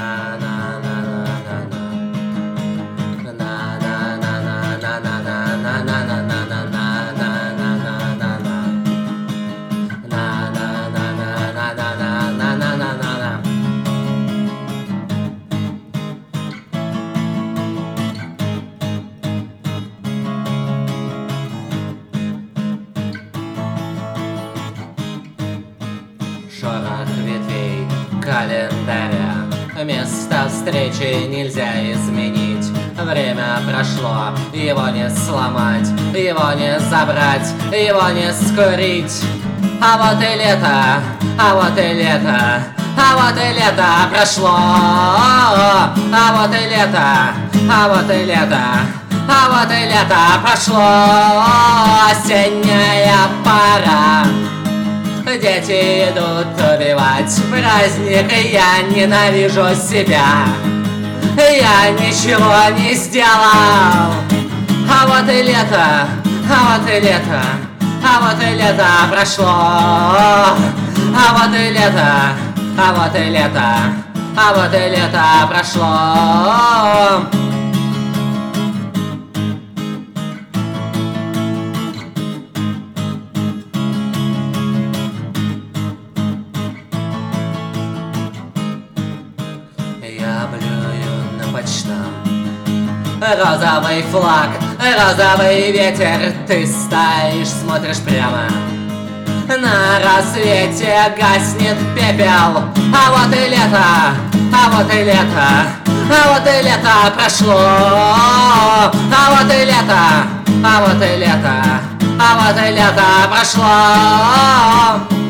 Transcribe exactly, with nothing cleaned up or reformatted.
Шорох ветвей календаря. Место встречи нельзя изменить. Время прошло, его не сломать, его не забрать, его не скурить. А вот и лето, а вот и лето, а вот и лето прошло. А вот и лето, а вот и лето, а вот и лето прошло. Осенняя пора. Дети идут убивать праздник, и я ненавижу себя. Я ничего не сделал. А вот и лето, а вот и лето, а вот и лето прошло. А вот и лето, а вот и лето, а вот и лето прошло. Я блюю на почтам. Розовый флаг, розовый ветер. Ты стоишь, смотришь прямо. На рассвете гаснет пепел. А вот и лето, а вот и лето, а вот и лето прошло. А вот и лето, а вот и лето, а вот и лето прошло.